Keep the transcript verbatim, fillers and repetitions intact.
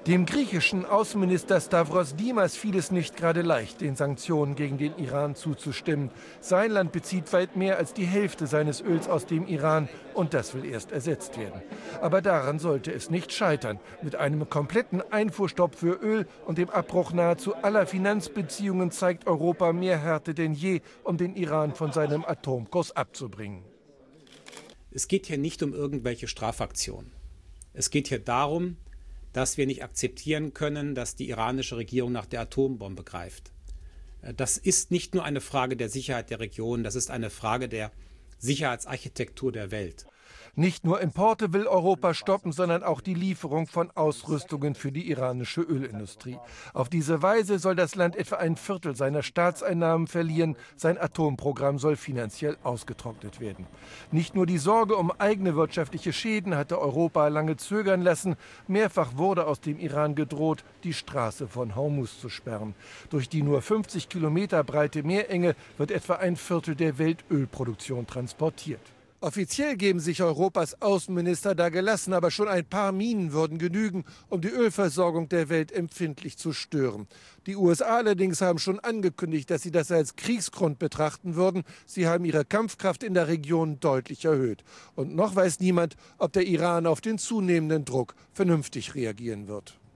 Dem griechischen Außenminister Stavros Dimas fiel es nicht gerade leicht, den Sanktionen gegen den Iran zuzustimmen. Sein Land bezieht weit mehr als die Hälfte seines Öls aus dem Iran und das will erst ersetzt werden. Aber daran sollte es nicht scheitern. Mit einem kompletten Einfuhrstopp für Öl und dem Abbruch nahezu aller Finanzbeziehungen zeigt Europa mehr Härte denn je, um den Iran von seinem Atomkurs abzubringen. Es geht hier nicht um irgendwelche Strafaktionen. Es geht hier darum, dass wir nicht akzeptieren können, dass die iranische Regierung nach der Atombombe greift. Das ist nicht nur eine Frage der Sicherheit der Region, das ist eine Frage der Sicherheitsarchitektur der Welt. Nicht nur Importe will Europa stoppen, sondern auch die Lieferung von Ausrüstungen für die iranische Ölindustrie. Auf diese Weise soll das Land etwa ein Viertel seiner Staatseinnahmen verlieren. Sein Atomprogramm soll finanziell ausgetrocknet werden. Nicht nur die Sorge um eigene wirtschaftliche Schäden hatte Europa lange zögern lassen. Mehrfach wurde aus dem Iran gedroht, die Straße von Hormuz zu sperren. Durch die nur fünfzig Kilometer breite Meerenge wird etwa ein Viertel der Weltölproduktion transportiert. Offiziell geben sich Europas Außenminister da gelassen, aber schon ein paar Minen würden genügen, um die Ölversorgung der Welt empfindlich zu stören. Die U S A allerdings haben schon angekündigt, dass sie das als Kriegsgrund betrachten würden. Sie haben ihre Kampfkraft in der Region deutlich erhöht. Und noch weiß niemand, ob der Iran auf den zunehmenden Druck vernünftig reagieren wird.